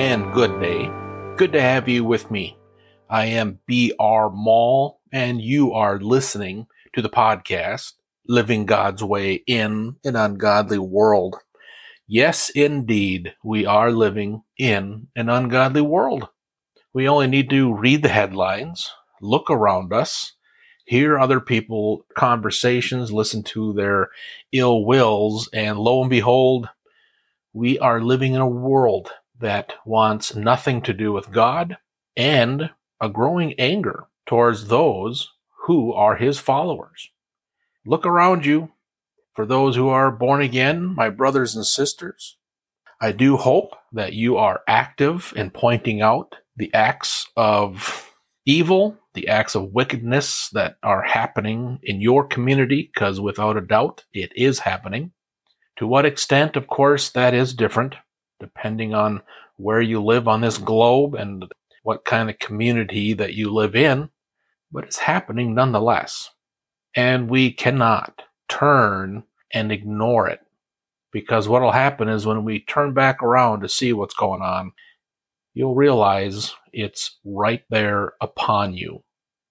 and good day. Good to have you with me. I am B.R. Mall, and you are listening to the podcast, Living God's Way in an Ungodly World. Yes, indeed, we are living in an ungodly world. We only need to read the headlines, look around us, hear other people's conversations, listen to their ill wills, and lo and behold, we are living in a world that wants nothing to do with God and a growing anger towards those who are his followers. Look around you. For those who are born again, my brothers and sisters, I do hope that you are active in pointing out the acts of evil, the acts of wickedness that are happening in your community, because without a doubt, it is happening. To what extent, of course, that is different, depending on where you live on this globe and what kind of community that you live in, but it's happening nonetheless. And we cannot turn and ignore it, because what will happen is when we turn back around to see what's going on, you'll realize it's right there upon you.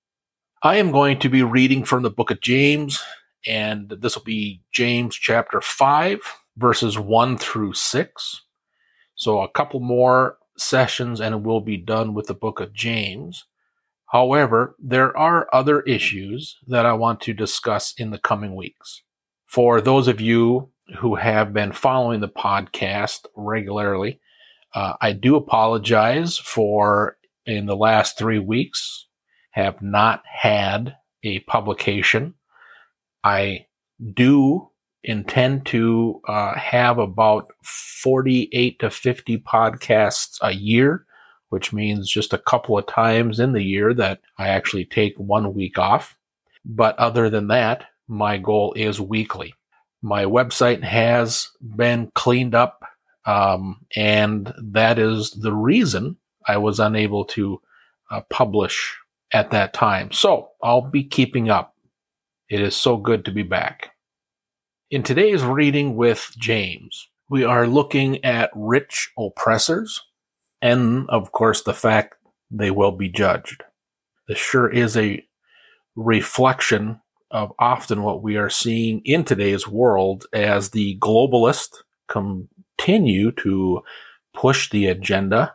I am going to be reading from the book of James, and this will be James chapter 5, verses 1 through 6. So a couple more sessions and we'll be done with the book of James. However, there are other issues that I want to discuss in the coming weeks. For those of you who have been following the podcast regularly, I do apologize for in the last 3 weeks have not had a publication. I do intend to have about 48 to 50 podcasts a year, which means just a couple of times in the year that I actually take 1 week off. But other than that, my goal is weekly. My website has been cleaned up, and that is the reason I was unable to publish at that time. So I'll be keeping up. It is so good to be back. In today's reading with James, we are looking at rich oppressors and, of course, the fact they will be judged. This sure is a reflection of often what we are seeing in today's world as the globalists continue to push the agenda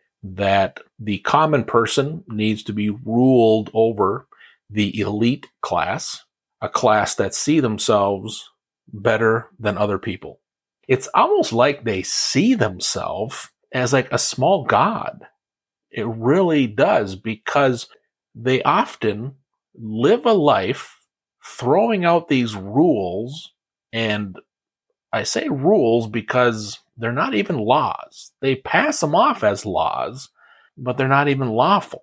that the common person needs to be ruled over the elite class, a class that see themselves better than other people. It's almost like they see themselves as like a small god. It really does, because they often live a life throwing out these rules, and I say rules because they're not even laws. They pass them off as laws, but they're not even lawful.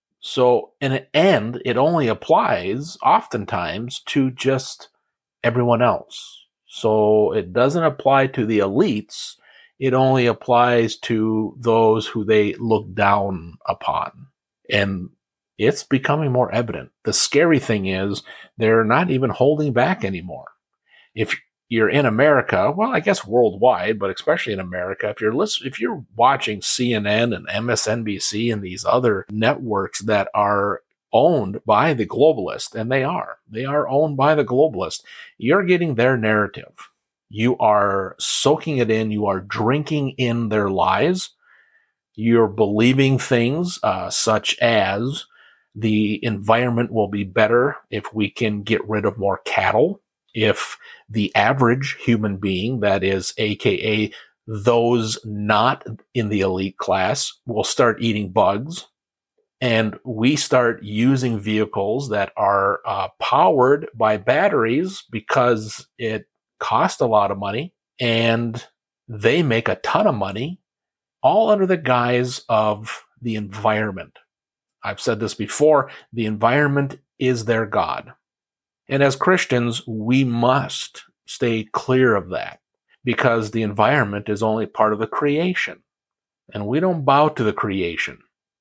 So in the end, it only applies oftentimes to just everyone else. So it doesn't apply to the elites. It only applies to those who they look down upon. And it's becoming more evident. The scary thing is they're not even holding back anymore. If you're in America, well, I guess worldwide, but especially in America, if you're watching CNN and MSNBC and these other networks that are owned by the globalists, and they are owned by the globalists, you're getting their narrative. You are soaking it in. You are drinking in their lies. You're believing things such as the environment will be better if we can get rid of more cattle. If the average human being, that is, aka those not in the elite class, will start eating bugs, and we start using vehicles that are powered by batteries because it costs a lot of money, and they make a ton of money, all under the guise of the environment. I've said this before, the environment is their God. And as Christians, we must stay clear of that, because the environment is only part of the creation. And we don't bow to the creation.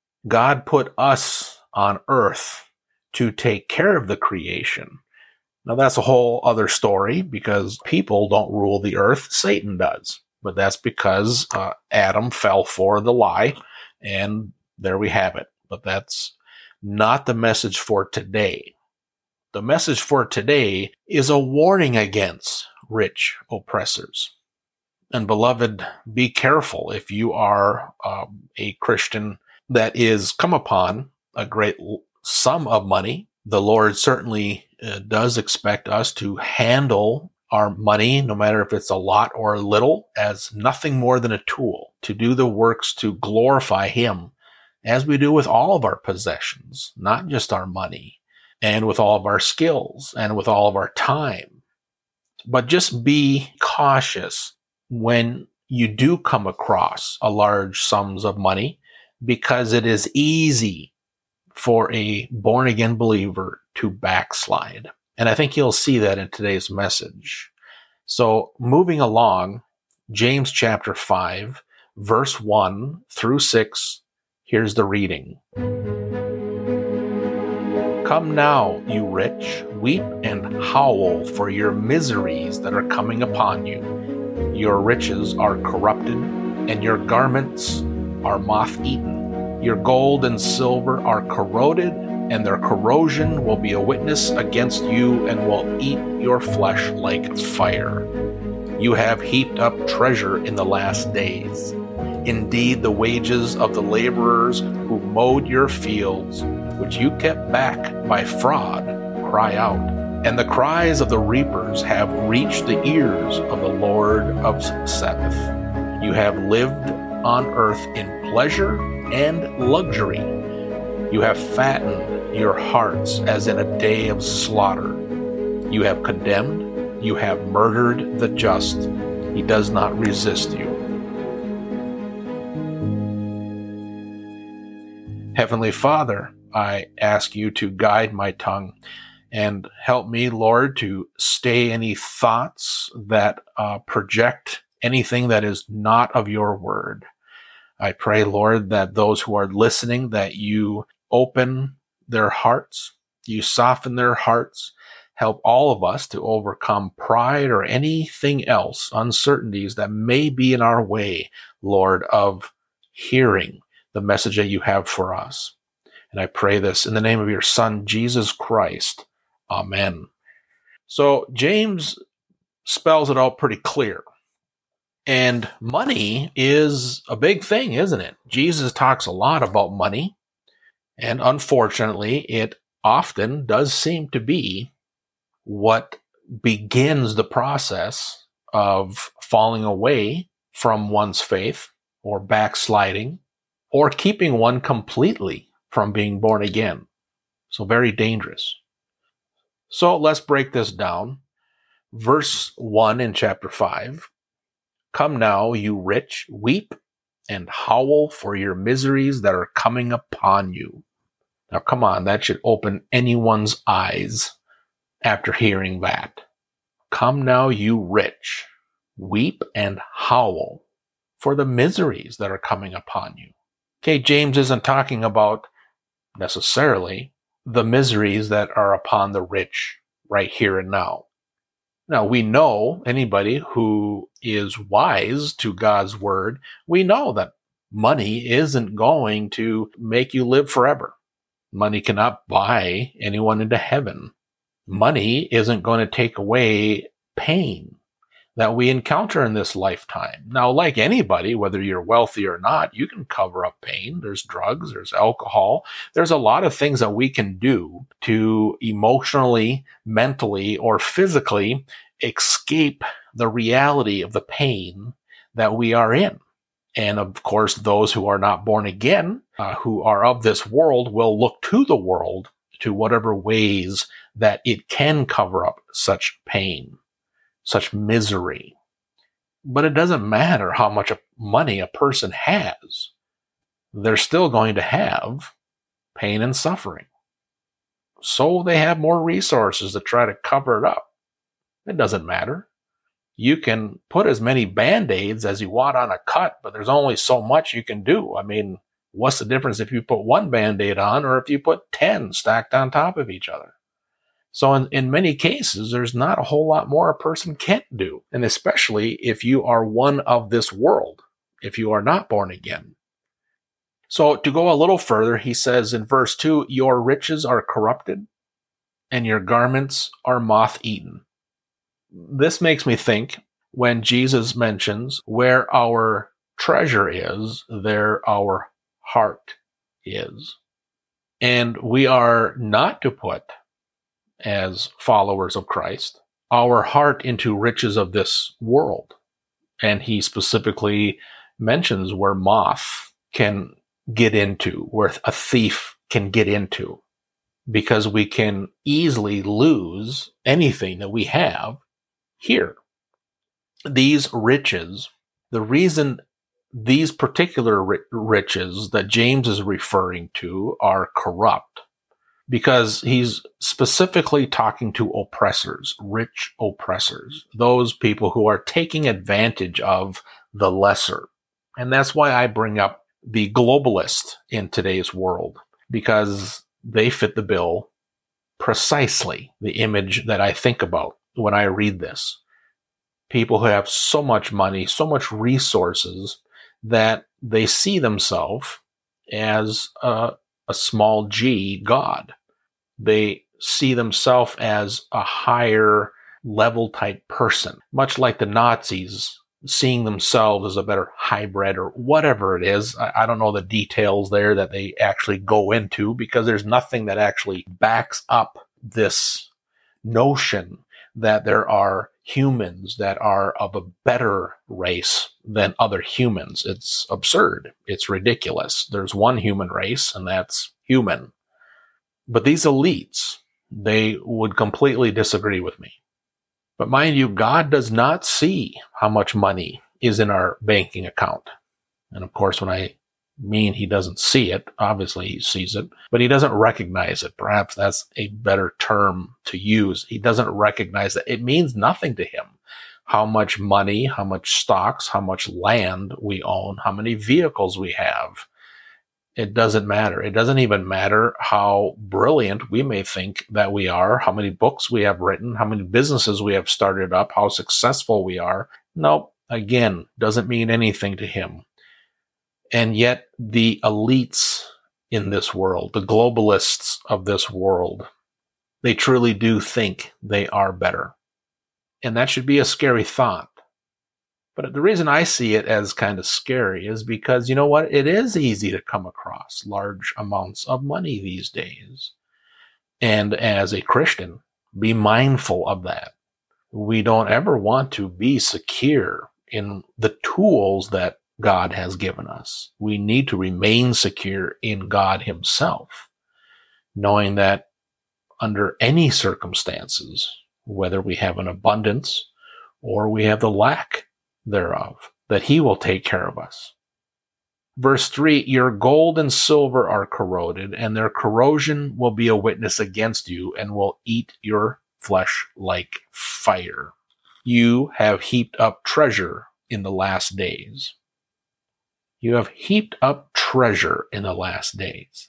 God put us on earth to take care of the creation. Now that's a whole other story, because people don't rule the earth, Satan does. But that's because Adam fell for the lie, and there we have it. But that's not the message for today. The message for today is a warning against rich oppressors. And beloved, be careful if you are a Christian that is come upon a great sum of money. The Lord certainly does expect us to handle our money, no matter if it's a lot or a little, as nothing more than a tool to do the works to glorify Him, as we do with all of our possessions, not just our money, and with all of our skills, and with all of our time. But just be cautious when you do come across a large sums of money, because it is easy for a born-again believer to backslide. And I think you'll see that in today's message. So moving along, James chapter 5, verse 1 through 6, here's the reading. Come now, you rich, weep and howl for your miseries that are coming upon you. Your riches are corrupted, and your garments are moth-eaten. Your gold and silver are corroded, and their corrosion will be a witness against you and will eat your flesh like fire. You have heaped up treasure in the last days. Indeed, the wages of the laborers who mowed your fields, which you kept back by fraud, cry out, and the cries of the reapers have reached the ears of the Lord of Sabaoth. You have lived on earth in pleasure and luxury. You have fattened your hearts as in a day of slaughter. You have condemned, you have murdered the just. He does not resist you. Heavenly Father, I ask you to guide my tongue and help me, Lord, to stay any thoughts that project anything that is not of your word. I pray, Lord, that those who are listening, that you open their hearts, you soften their hearts, help all of us to overcome pride or anything else, uncertainties that may be in our way, Lord, of hearing the message that you have for us. And I pray this in the name of your Son, Jesus Christ. Amen. So James spells it out pretty clear. And money is a big thing, isn't it? Jesus talks a lot about money. And unfortunately, it often does seem to be what begins the process of falling away from one's faith or backsliding or keeping one completely from being born again. So very dangerous. So let's break this down. Verse 1 in chapter 5. Come now, you rich, weep and howl for your miseries that are coming upon you. Now come on, that should open anyone's eyes after hearing that. Come now, you rich, weep and howl for the miseries that are coming upon you. Okay, James isn't talking about necessarily the miseries that are upon the rich right here and now. Now, we know, anybody who is wise to God's word, we know that money isn't going to make you live forever. Money cannot buy anyone into heaven. Money isn't going to take away pain that we encounter in this lifetime. Now, like anybody, whether you're wealthy or not, you can cover up pain. There's drugs, there's alcohol. There's a lot of things that we can do to emotionally, mentally, or physically escape the reality of the pain that we are in. And of course, those who are not born again, who are of this world, will look to the world to whatever ways that it can cover up such pain, such misery. But it doesn't matter how much money a person has. They're still going to have pain and suffering. So they have more resources to try to cover it up. It doesn't matter. You can put as many Band-Aids as you want on a cut, but there's only so much you can do. I mean, what's the difference if you put one Band-Aid on or if you put 10 stacked on top of each other? So in many cases, there's not a whole lot more a person can't do. And especially if you are one of this world, if you are not born again. So to go a little further, he says in verse 2, your riches are corrupted and your garments are moth-eaten. This makes me think when Jesus mentions where our treasure is, there our heart is. And we are not to put, as followers of Christ, our heart into riches of this world. And he specifically mentions where moth can get into, where a thief can get into, because we can easily lose anything that we have here. These riches, the reason these particular riches that James is referring to are corrupt, because he's specifically talking to oppressors, rich oppressors, those people who are taking advantage of the lesser. And that's why I bring up the globalist in today's world, because they fit the bill precisely, the image that I think about when I read this. People who have so much money, so much resources, that they see themselves as a small g God. They see themselves as a higher level type person, much like the Nazis seeing themselves as a better hybrid or whatever it is. I don't know the details there that they actually go into, because there's nothing that actually backs up this notion that there are humans that are of a better race than other humans. It's absurd. It's ridiculous. There's one human race, and that's human. But these elites, they would completely disagree with me. But mind you, God does not see how much money is in our banking account. And of course, when I mean he doesn't see it, obviously he sees it, but he doesn't recognize it. Perhaps that's a better term to use. He doesn't recognize that. It means nothing to him how much money, how much stocks, how much land we own, how many vehicles we have. It doesn't matter. It doesn't even matter how brilliant we may think that we are, how many books we have written, how many businesses we have started up, how successful we are. Nope. Again, doesn't mean anything to him. And yet the elites in this world, the globalists of this world, they truly do think they are better. And that should be a scary thought. But the reason I see it as kind of scary is because, you know what? It is easy to come across large amounts of money these days. And as a Christian, be mindful of that. We don't ever want to be secure in the tools that God has given us. We need to remain secure in God himself, knowing that under any circumstances, whether we have an abundance or we have the lack thereof, that he will take care of us. Verse 3, your gold and silver are corroded, and their corrosion will be a witness against you and will eat your flesh like fire. You have heaped up treasure in the last days. You have heaped up treasure in the last days.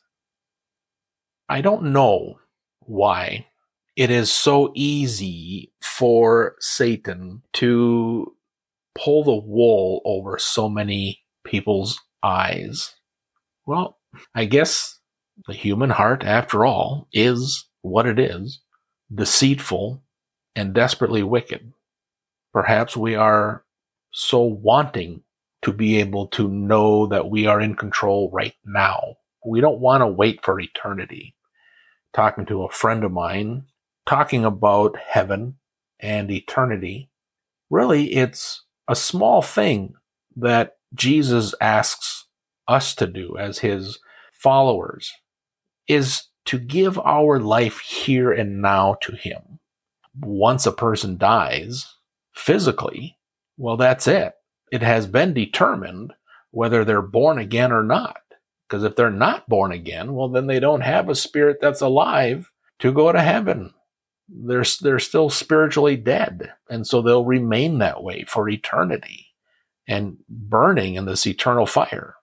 I don't know why it is so easy for Satan to pull the wool over so many people's eyes. Well, I guess the human heart, after all, is what it is, deceitful and desperately wicked. Perhaps we are so wanting to be able to know that we are in control right now. We don't want to wait for eternity. Talking to a friend of mine, talking about heaven and eternity, really it's a small thing that Jesus asks us to do as his followers, is to give our life here and now to him. Once a person dies physically, well, that's it. It has been determined whether they're born again or not. Because if they're not born again, well, then they don't have a spirit that's alive to go to heaven. They're still spiritually dead. And so they'll remain that way for eternity and burning in this eternal fire.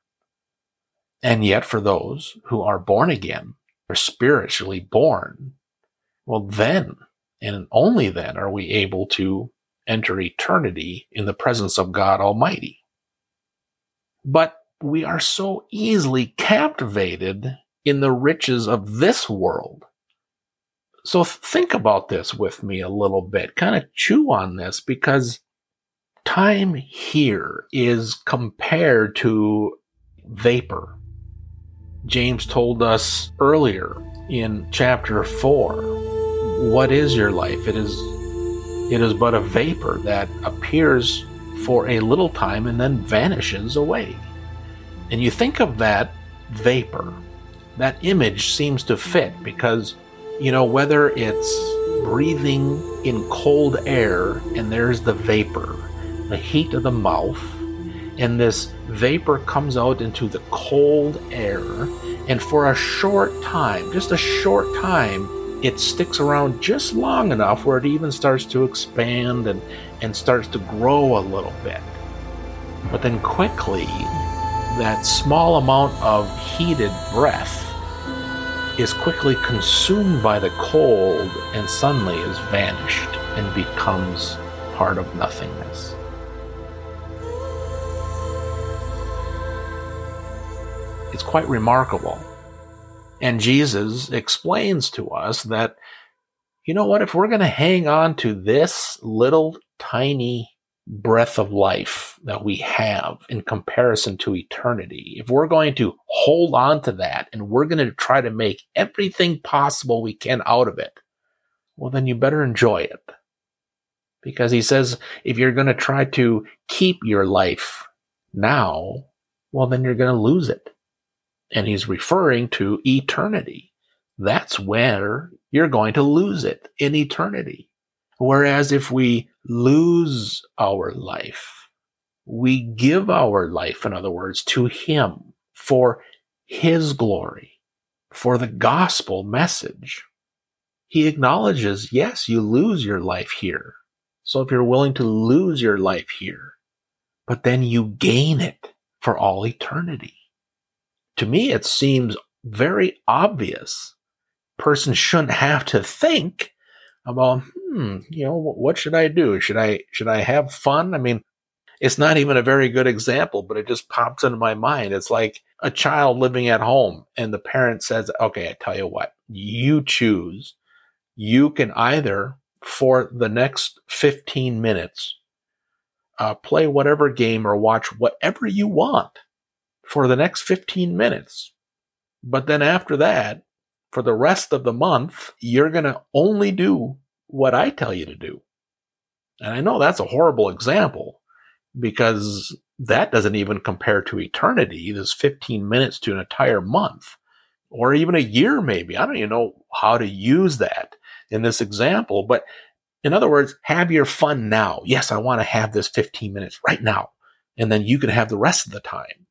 And yet for those who are born again, are spiritually born, well then, and only then, are we able to enter eternity in the presence of God Almighty. But we are so easily captivated in the riches of this world. So think about this with me a little bit, kind of chew on this, because time here is compared to vapor. James told us earlier in chapter 4, what is your life? It is but a vapor that appears for a little time and then vanishes away. And you think of that vapor, that image seems to fit because, whether it's breathing in cold air and there's the vapor, the heat of the mouth, and this vapor comes out into the cold air, and for a short time, just a short time, it sticks around just long enough where it even starts to expand and starts to grow a little bit. But then quickly, that small amount of heated breath is quickly consumed by the cold and suddenly is vanished and becomes part of nothingness. It's quite remarkable. And Jesus explains to us that, if we're going to hang on to this little tiny breath of life that we have in comparison to eternity, if we're going to hold on to that and we're going to try to make everything possible we can out of it, well, then you better enjoy it. Because he says, if you're going to try to keep your life now, well, then you're going to lose it. And he's referring to eternity. That's where you're going to lose it, in eternity. Whereas if we lose our life, we give our life, in other words, to him for his glory, for the gospel message. He acknowledges, yes, you lose your life here. So if you're willing to lose your life here, but then you gain it for all eternity. To me, it seems very obvious. Person shouldn't have to think about, what should I do? Should I have fun? I mean, it's not even a very good example, but it just pops into my mind. It's like a child living at home and the parent says, okay, I tell you what, you choose. You can either, for the next 15 minutes, play whatever game or watch whatever you want for the next 15 minutes. But then after that, for the rest of the month, you're going to only do what I tell you to do. And I know that's a horrible example because that doesn't even compare to eternity. This 15 minutes to an entire month or even a year, maybe. I don't even know how to use that in this example. But in other words, have your fun now. Yes, I want to have this 15 minutes right now. And then you can have the rest of the time.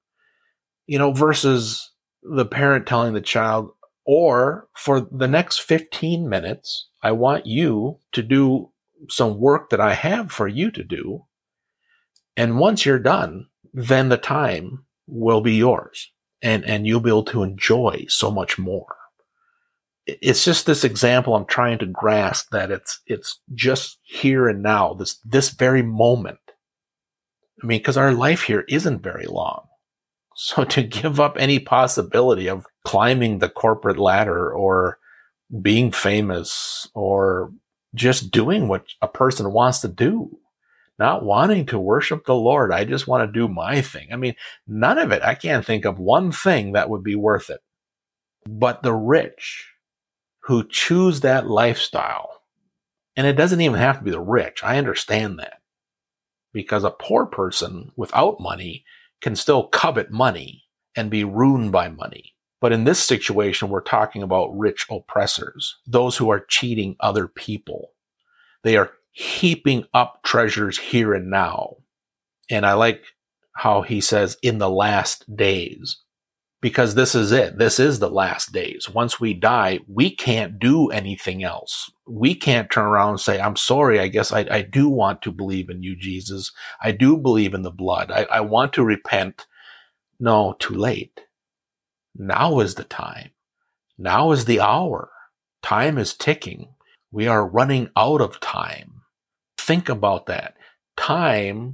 Versus the parent telling the child, or for the next 15 minutes, I want you to do some work that I have for you to do. And once you're done, then the time will be yours and you'll be able to enjoy so much more. It's just this example I'm trying to grasp that it's just here and now, this very moment. I mean, because our life here isn't very long. So to give up any possibility of climbing the corporate ladder or being famous or just doing what a person wants to do, not wanting to worship the Lord, I just want to do my thing. I mean, none of it. I can't think of one thing that would be worth it. But the rich who choose that lifestyle, and it doesn't even have to be the rich. I understand that. Because a poor person without money can still covet money and be ruined by money. But in this situation, we're talking about rich oppressors, those who are cheating other people. They are heaping up treasures here and now. And I like how he says in the last days, because this is it. This is the last days. Once we die, we can't do anything else. We can't turn around and say, I'm sorry, I guess I do want to believe in you, Jesus. I do believe in the blood. I want to repent. No, too late. Now is the time. Now is the hour. Time is ticking. We are running out of time. Think about that. Time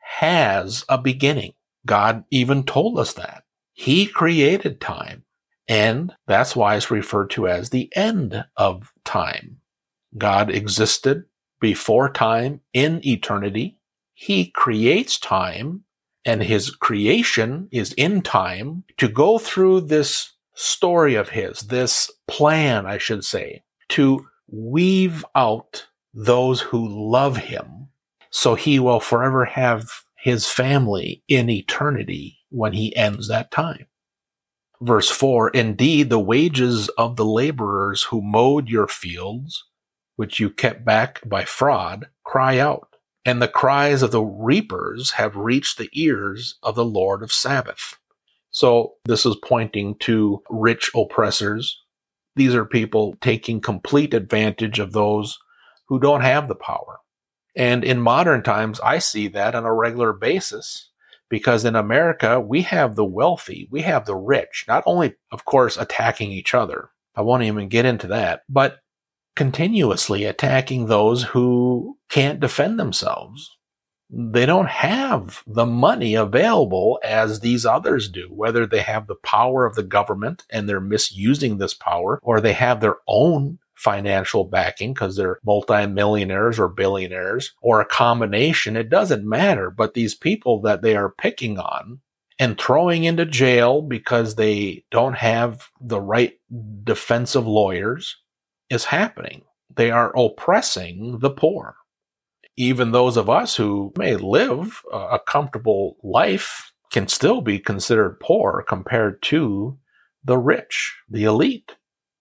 has a beginning. God even told us that. He created time, and that's why it's referred to as the end of time. God existed before time in eternity. He creates time, and his creation is in time to go through this story of his, this plan, I should say, to weave out those who love him, so he will forever have his family in eternity when he ends that time. Verse 4, indeed, the wages of the laborers who mowed your fields, which you kept back by fraud, cry out, and the cries of the reapers have reached the ears of the Lord of Sabaoth. So this is pointing to rich oppressors. These are people taking complete advantage of those who don't have the power. And in modern times, I see that on a regular basis, because in America, we have the wealthy, we have the rich, not only, of course, attacking each other. I won't even get into that, but continuously attacking those who can't defend themselves. They don't have the money available as these others do, whether they have the power of the government and they're misusing this power, or they have their own financial backing because they're multimillionaires or billionaires, or a combination. It doesn't matter. But these people that they are picking on and throwing into jail because they don't have the right defensive lawyers is happening. They are oppressing the poor. Even those of us who may live a comfortable life can still be considered poor compared to the rich, the elite.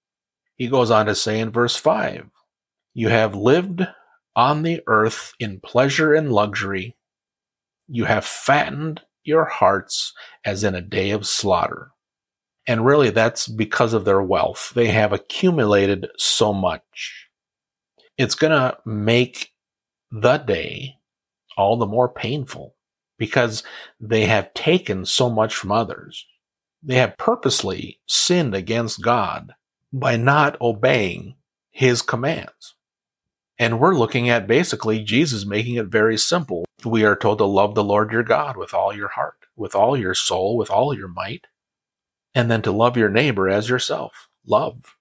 He goes on to say in verse 5, you have lived on the earth in pleasure and luxury. You have fattened your hearts as in a day of slaughter. And really, that's because of their wealth. They have accumulated so much. It's going to make the day all the more painful because they have taken so much from others. They have purposely sinned against God by not obeying his commands. And we're looking at basically Jesus making it very simple. We are told to love the Lord your God with all your heart, with all your soul, with all your might, and then to love your neighbor as yourself. Love.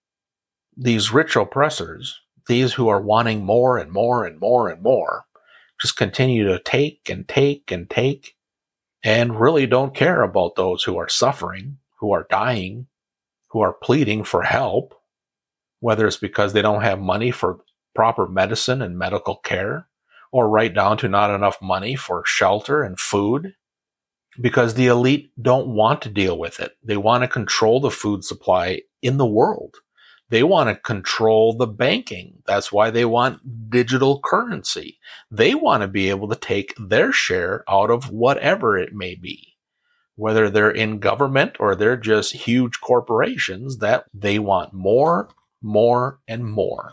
These rich oppressors, these who are wanting more and more and more and more, just continue to take and take and take, and really don't care about those who are suffering, who are dying, who are pleading for help, whether it's because they don't have money for proper medicine and medical care, or right down to not enough money for shelter and food, because the elite don't want to deal with it. They want to control the food supply in the world. They want to control the banking. That's why they want digital currency. They want to be able to take their share out of whatever it may be, whether they're in government or they're just huge corporations that they want more, more, and more.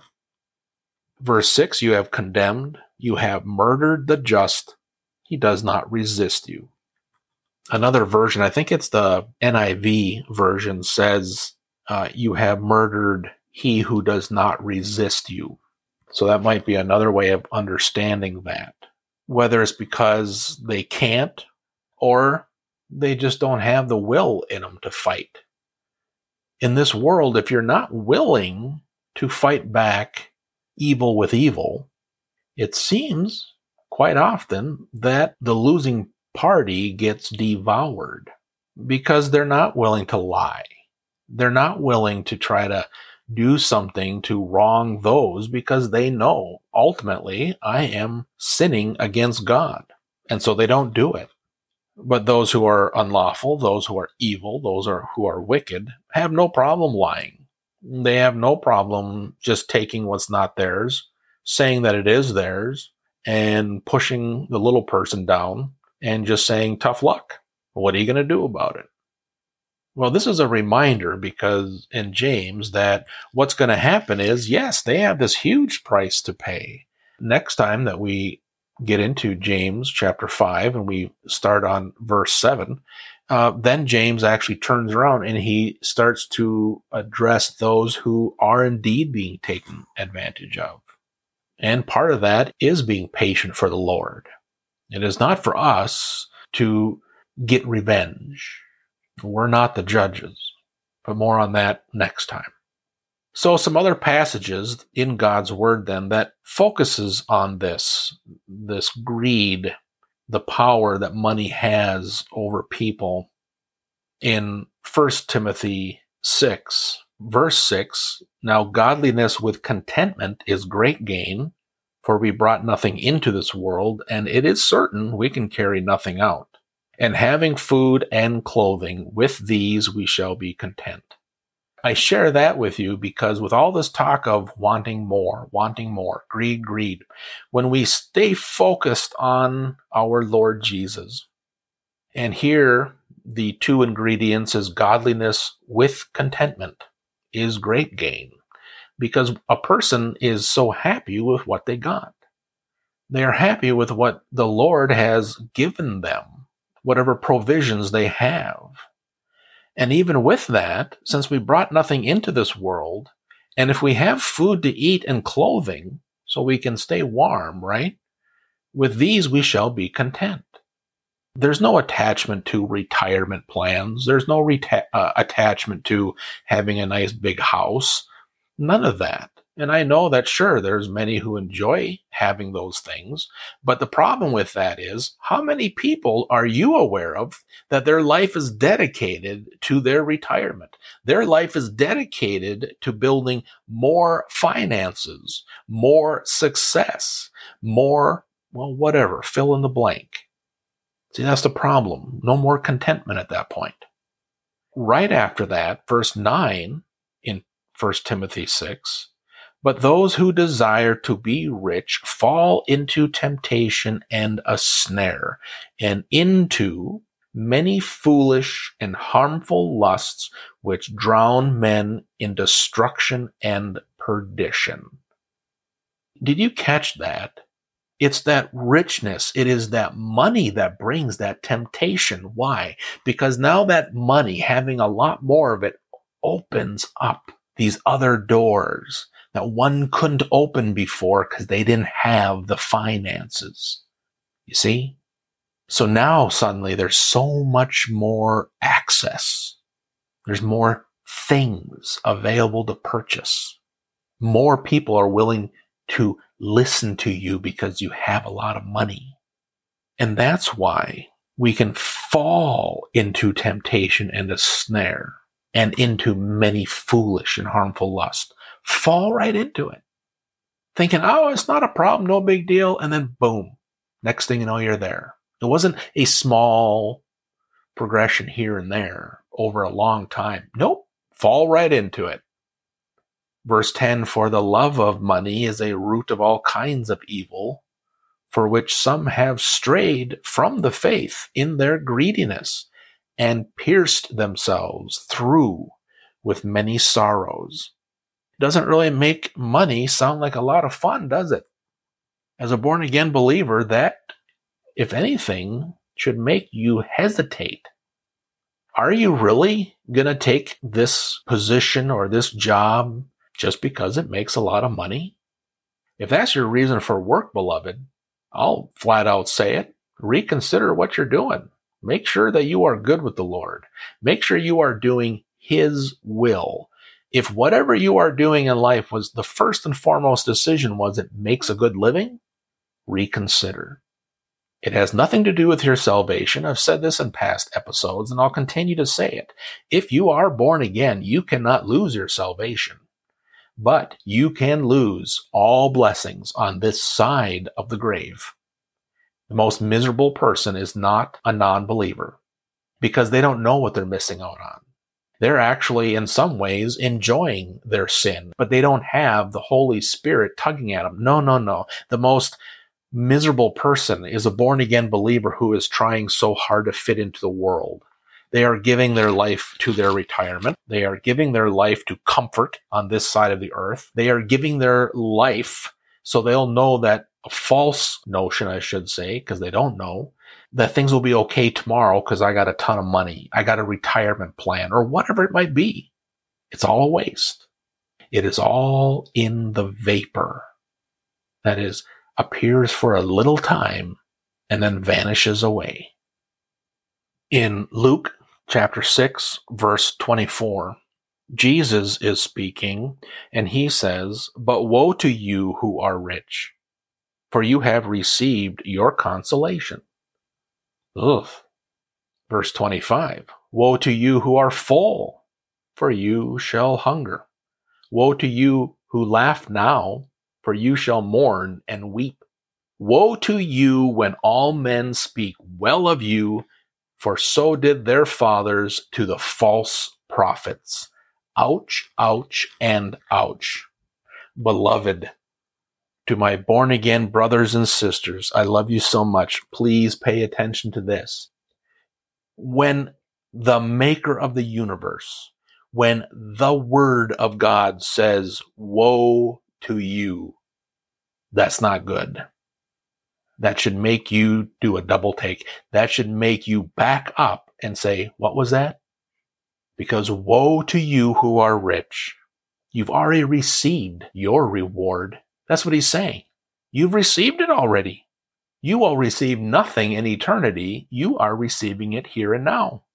Verse 6, you have condemned, you have murdered the just. He does not resist you. Another version, I think it's the NIV version, says, you have murdered he who does not resist you. So that might be another way of understanding that. Whether it's because they can't or they just don't have the will in them to fight. In this world, if you're not willing to fight back evil with evil, it seems quite often that the losing party gets devoured because they're not willing to lie. They're not willing to try to do something to wrong those because they know ultimately I am sinning against God. And so they don't do it. But those who are unlawful, those who are evil, who are wicked, have no problem lying. They have no problem just taking what's not theirs, saying that it is theirs, and pushing the little person down and just saying, tough luck. What are you going to do about it? Well, this is a reminder because in James that what's going to happen is, yes, they have this huge price to pay. Next time that we get into James chapter 5 and we start on verse 7, Then James actually turns around and he starts to address those who are indeed being taken advantage of. And part of that is being patient for the Lord. It is not for us to get revenge. We're not the judges, but more on that next time. So some other passages in God's word then that focuses on this greed, the power that money has over people. In 1 Timothy 6, verse 6, now godliness with contentment is great gain, for we brought nothing into this world, and it is certain we can carry nothing out. And having food and clothing, with these we shall be content. I share that with you because with all this talk of wanting more, greed, when we stay focused on our Lord Jesus, and here the two ingredients is godliness with contentment is great gain, because a person is so happy with what they got. They are happy with what the Lord has given them, whatever provisions they have. And even with that, since we brought nothing into this world, and if we have food to eat and clothing so we can stay warm, right? With these we shall be content. There's no attachment to retirement plans. There's no attachment to having a nice big house. None of that. And I know that, sure, there's many who enjoy having those things. But the problem with that is, how many people are you aware of that their life is dedicated to their retirement? Their life is dedicated to building more finances, more success, more, well, whatever, fill in the blank. See, that's the problem. No more contentment at that point. Right after that, verse 9 in 1 Timothy 6, but those who desire to be rich fall into temptation and a snare, and into many foolish and harmful lusts, which drown men in destruction and perdition. Did you catch that? It's that richness. It is that money that brings that temptation. Why? Because now that money, having a lot more of it, opens up these other doors that one couldn't open before because they didn't have the finances. You see? So now suddenly there's so much more access. There's more things available to purchase. More people are willing to listen to you because you have a lot of money. And that's why we can fall into temptation and a snare and into many foolish and harmful lusts. Fall right into it. Thinking, oh, it's not a problem, no big deal. And then boom, next thing you know, you're there. It wasn't a small progression here and there over a long time. Nope, fall right into it. Verse 10, for the love of money is a root of all kinds of evil, for which some have strayed from the faith in their greediness and pierced themselves through with many sorrows. Doesn't really make money sound like a lot of fun, does it? As a born-again believer, that, if anything, should make you hesitate. Are you really going to take this position or this job just because it makes a lot of money? If that's your reason for work, beloved, I'll flat out say it. Reconsider what you're doing. Make sure that you are good with the Lord. Make sure you are doing His will. If whatever you are doing in life was the first and foremost decision was it makes a good living, reconsider. It has nothing to do with your salvation. I've said this in past episodes, and I'll continue to say it. If you are born again, you cannot lose your salvation. But you can lose all blessings on this side of the grave. The most miserable person is not a non-believer because they don't know what they're missing out on. They're actually, in some ways, enjoying their sin, but they don't have the Holy Spirit tugging at them. No. The most miserable person is a born-again believer who is trying so hard to fit into the world. They are giving their life to their retirement. They are giving their life to comfort on this side of the earth. They are giving their life so they'll know that a false notion, I should say, because they don't know, that things will be okay tomorrow because I got a ton of money, I got a retirement plan, or whatever it might be. It's all a waste. It is all in the vapor. That is, appears for a little time and then vanishes away. In Luke chapter 6, verse 24, Jesus is speaking, and he says, "But woe to you who are rich, for you have received your consolation." Ugh. Verse 25, "Woe to you who are full, for you shall hunger. Woe to you who laugh now, for you shall mourn and weep. Woe to you when all men speak well of you, for so did their fathers to the false prophets." Ouch, ouch, and ouch. Beloved, to my born-again brothers and sisters, I love you so much. Please pay attention to this. When the maker of the universe, when the word of God says, "Woe to you," that's not good. That should make you do a double take. That should make you back up and say, what was that? Because woe to you who are rich. You've already received your reward. That's what he's saying. You've received it already. You will receive nothing in eternity. You are receiving it here and now.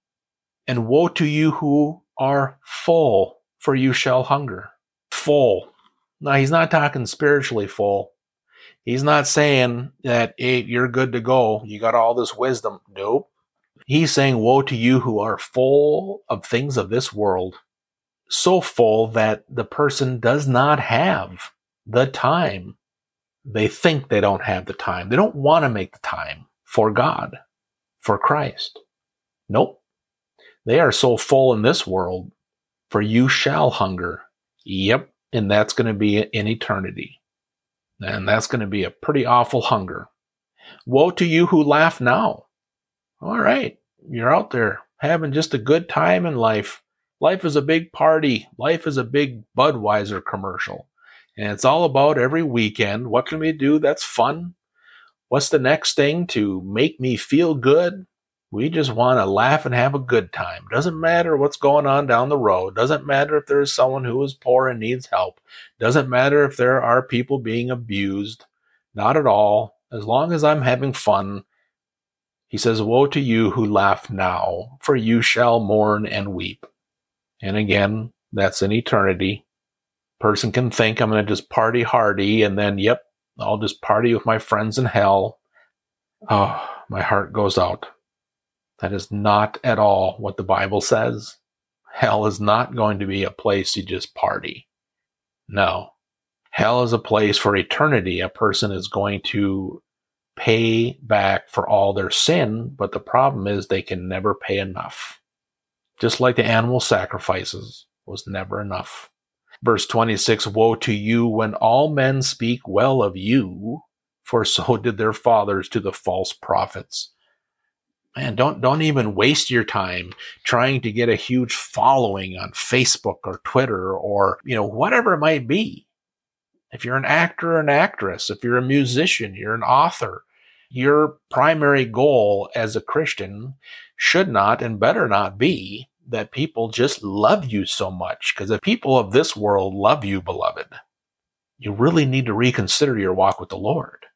And woe to you who are full, for you shall hunger. Full. Now, he's not talking spiritually full. He's not saying that, hey, you're good to go. You got all this wisdom. Nope. He's saying, woe to you who are full of things of this world. So full that the person does not have the time. They think they don't have the time. They don't want to make the time for God, for Christ. Nope. They are so full in this world, for you shall hunger. Yep. And that's going to be in eternity. And that's going to be a pretty awful hunger. Woe to you who laugh now. All right. You're out there having just a good time in life. Life is a big party. Life is a big Budweiser commercial. And it's all about every weekend. What can we do that's fun? What's the next thing to make me feel good? We just want to laugh and have a good time. Doesn't matter what's going on down the road. Doesn't matter if there's someone who is poor and needs help. Doesn't matter if there are people being abused. Not at all. As long as I'm having fun. He says, woe to you who laugh now, for you shall mourn and weep. And again, that's in eternity. Person can think I'm going to just party hardy and then, yep, I'll just party with my friends in hell. Oh, my heart goes out. That is not at all what the Bible says. Hell is not going to be a place you just party. No. Hell is a place for eternity. A person is going to pay back for all their sin, but the problem is they can never pay enough. Just like the animal sacrifices was never enough. Verse 26, woe to you when all men speak well of you, for so did their fathers to the false prophets. Man, don't even waste your time trying to get a huge following on Facebook or Twitter or, whatever it might be. If you're an actor or an actress, if you're a musician, you're an author, your primary goal as a Christian should not and better not be that people just love you so much. Because if people of this world love you, beloved, you really need to reconsider your walk with the Lord.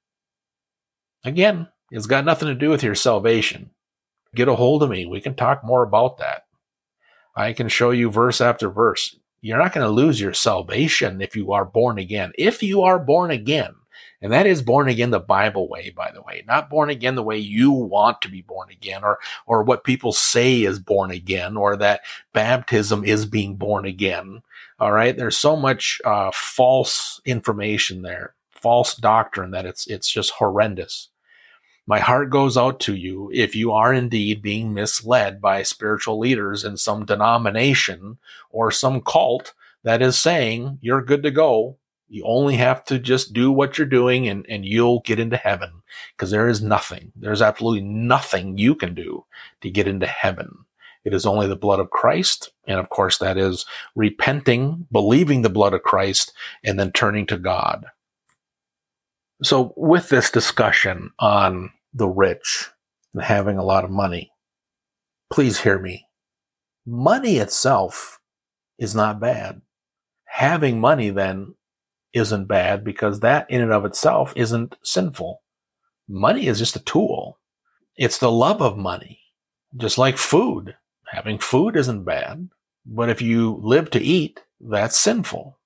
Again, it's got nothing to do with your salvation. Get a hold of me. We can talk more about that. I can show you verse after verse. You're not going to lose your salvation if you are born again. If you are born again, and that is born again the Bible way, by the way, not born again the way you want to be born again, or what people say is born again, or that baptism is being born again. All right. There's so much false information there, false doctrine that it's just horrendous. My heart goes out to you if you are indeed being misled by spiritual leaders in some denomination or some cult that is saying you're good to go. You only have to just do what you're doing and you'll get into heaven, because there's absolutely nothing you can do to get into heaven. It is only the blood of Christ. And of course, that is repenting, believing the blood of Christ, and then turning to God. So with this discussion on the rich and having a lot of money, please hear me. Money itself is not bad. Having money then isn't bad because that in and of itself isn't sinful. Money is just a tool. It's the love of money. Just like food. Having food isn't bad, but if you live to eat, that's sinful.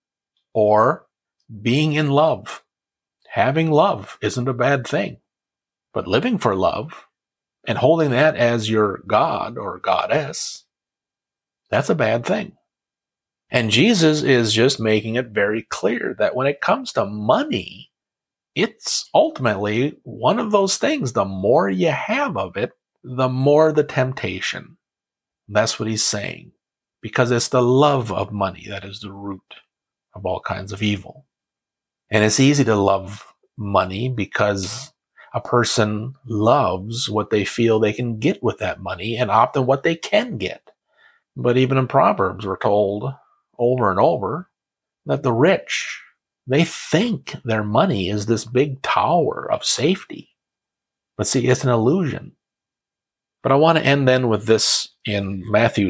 Or being in love. Having love isn't a bad thing, but living for love and holding that as your God or goddess, that's a bad thing. And Jesus is just making it very clear that when it comes to money, it's ultimately one of those things. The more you have of it, the more the temptation. That's what he's saying. Because it's the love of money that is the root of all kinds of evil. And it's easy to love money because a person loves what they feel they can get with that money and often what they can get. But even in Proverbs, we're told over and over that the rich, they think their money is this big tower of safety. But see, it's an illusion. But I want to end then with this in Matthew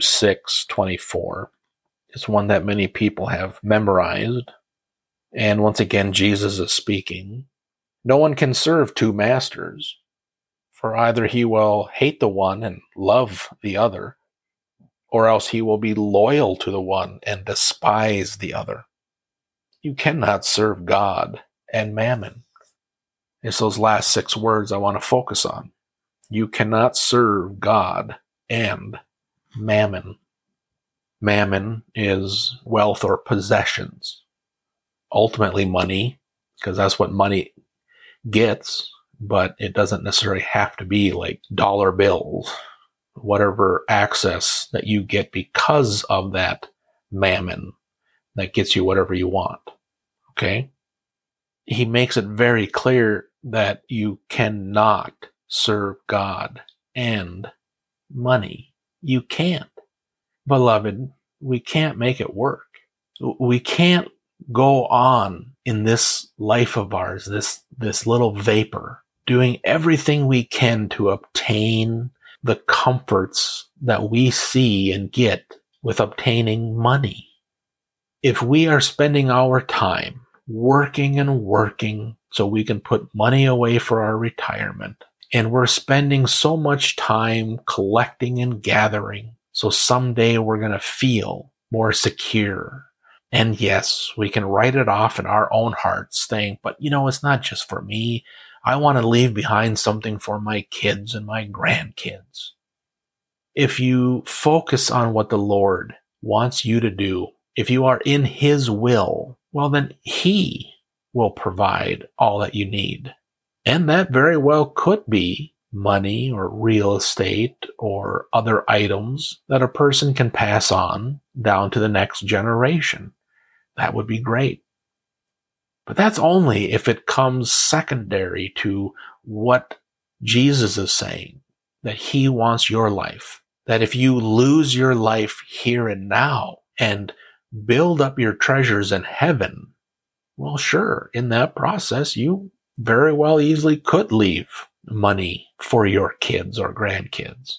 6:24. It's one that many people have memorized. And once again, Jesus is speaking. No one can serve two masters, for either he will hate the one and love the other, or else he will be loyal to the one and despise the other. You cannot serve God and mammon. It's those last 6 words I want to focus on. You cannot serve God and mammon. Mammon is wealth or possessions. Ultimately money, because that's what money gets, but it doesn't necessarily have to be like dollar bills. Whatever access that you get because of that mammon that gets you whatever you want. Okay? He makes it very clear that you cannot serve God and money. You can't. Beloved, we can't make it work. We can't go on in this life of ours, this little vapor, doing everything we can to obtain the comforts that we see and get with obtaining money. If we are spending our time working and working so we can put money away for our retirement, and we're spending so much time collecting and gathering so someday we're going to feel more secure. And yes, we can write it off in our own hearts saying, but it's not just for me. I want to leave behind something for my kids and my grandkids. If you focus on what the Lord wants you to do, if you are in His will, well, then He will provide all that you need. And that very well could be money or real estate or other items that a person can pass on down to the next generation. That would be great. But that's only if it comes secondary to what Jesus is saying, that He wants your life. That if you lose your life here and now and build up your treasures in heaven, well, sure, in that process, you very well easily could leave money for your kids or grandkids.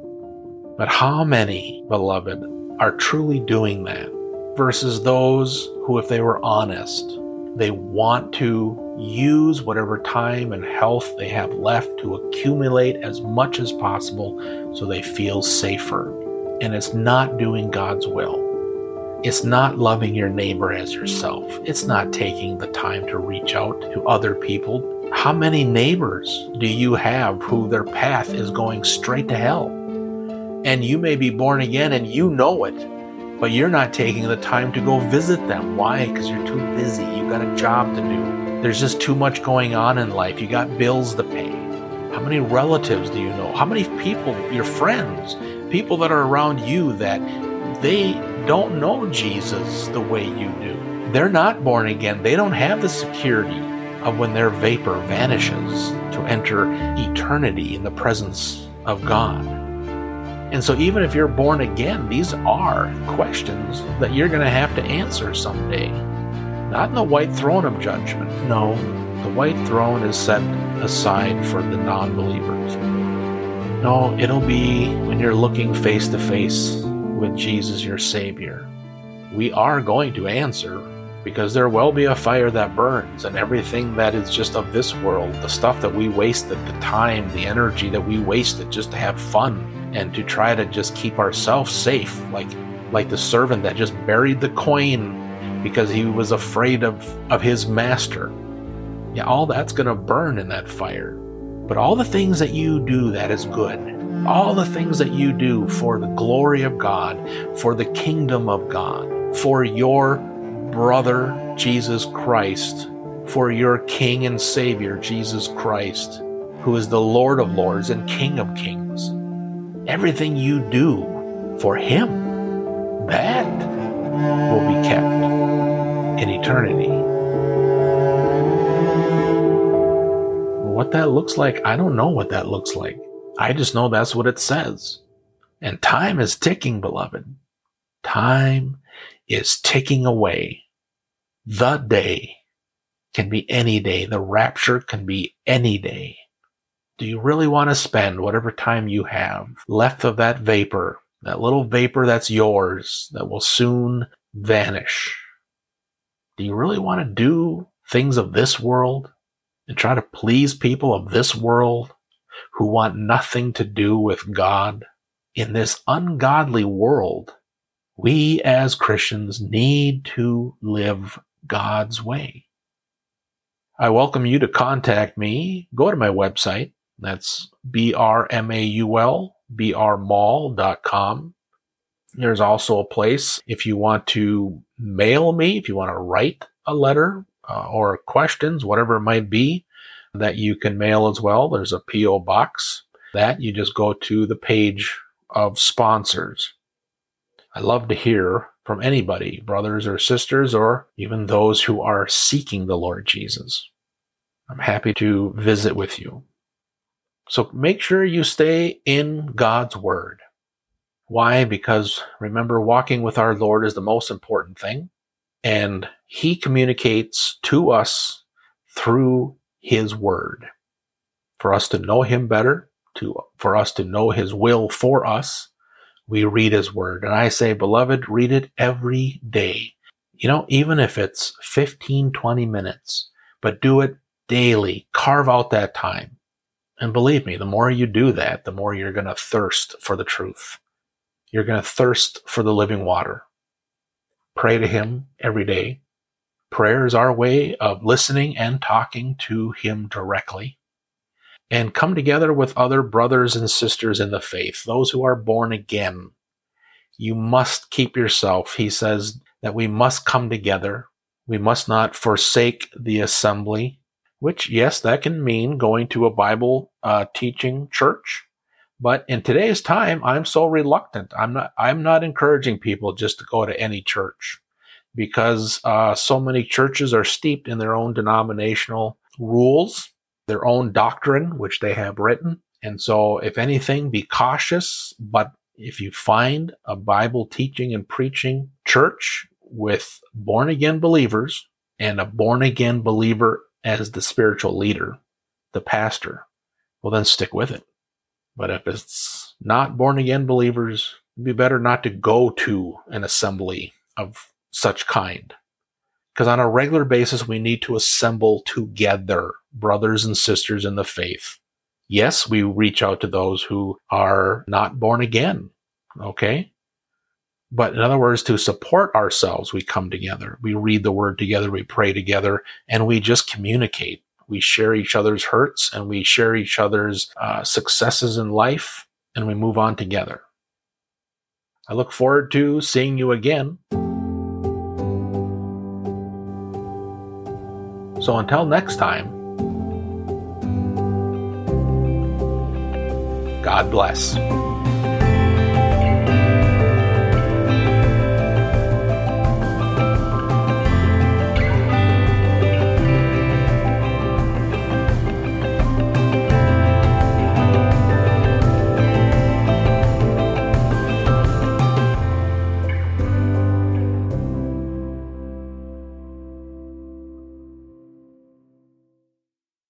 But how many, beloved, are truly doing that versus those who, if they were honest, they want to use whatever time and health they have left to accumulate as much as possible so they feel safer. And it's not doing God's will. It's not loving your neighbor as yourself. It's not taking the time to reach out to other people. How many neighbors do you have who their path is going straight to hell? And you may be born again and you know it, but you're not taking the time to go visit them. Why? Because you're too busy. You got a job to do. There's just too much going on in life. You got bills to pay. How many relatives do you know? How many people, your friends, people that are around you that they don't know Jesus the way you do? They're not born again. They don't have the security of when their vapor vanishes to enter eternity in the presence of God. And so even if you're born again, these are questions that you're going to have to answer someday. Not in the white throne of judgment, no, The white throne is set aside for the non-believers. No, it'll be when you're looking face to face with Jesus, your Savior. We are going to answer, because there will be a fire that burns, and everything that is just of this world, the stuff that we wasted, the time, the energy that we wasted just to have fun and to try to just keep ourselves safe, like the servant that just buried the coin because he was afraid of his master. Yeah, all that's going to burn in that fire. But all the things that you do that is good, all the things that you do for the glory of God, for the kingdom of God, for your brother Jesus Christ, for your King and Savior Jesus Christ, who is the Lord of Lords and King of Kings. Everything you do for Him, that will be kept in eternity. What that looks like, I don't know what that looks like. I just know that's what it says. And time is ticking, beloved. Time is ticking away. The day can be any day. The rapture can be any day. Do you really want to spend whatever time you have left of that vapor, that little vapor that's yours, that will soon vanish? Do you really want to do things of this world and try to please people of this world who want nothing to do with God? In this ungodly world, we as Christians need to live God's way. I welcome you to contact me. Go to my website. That's brmaul.com. There's also a place if you want to mail me, if you want to write a letter or questions, whatever it might be, that you can mail as well. There's a P.O. box that you just go to the page of sponsors. I love to hear from anybody, brothers or sisters, or even those who are seeking the Lord Jesus. I'm happy to visit with you. So make sure you stay in God's Word. Why? Because remember, walking with our Lord is the most important thing, and He communicates to us through His Word. For us to know Him better, for us to know His will for us, we read His Word. And I say, beloved, read it every day. Even if it's 15, 20 minutes, but do it daily. Carve out that time. And believe me, the more you do that, the more you're going to thirst for the truth. You're going to thirst for the living water. Pray to Him every day. Prayer is our way of listening and talking to Him directly. And come together with other brothers and sisters in the faith, those who are born again. You must keep yourself. He says that we must come together. We must not forsake the assembly, which, yes, that can mean going to a Bible teaching church. But in today's time, I'm so reluctant. I'm not encouraging people just to go to any church, because so many churches are steeped in their own denominational rules, their own doctrine, which they have written. And so, if anything, be cautious. But if you find a Bible teaching and preaching church with born-again believers and a born-again believer as the spiritual leader, the pastor, well, then stick with it. But if it's not born-again believers, it'd be better not to go to an assembly of such kind. Because on a regular basis, we need to assemble together, brothers and sisters in the faith. Yes, we reach out to those who are not born again, okay? But in other words, to support ourselves, we come together. We read the Word together, we pray together, and we just communicate. We share each other's hurts, and we share each other's successes in life, and we move on together. I look forward to seeing you again. So until next time, God bless.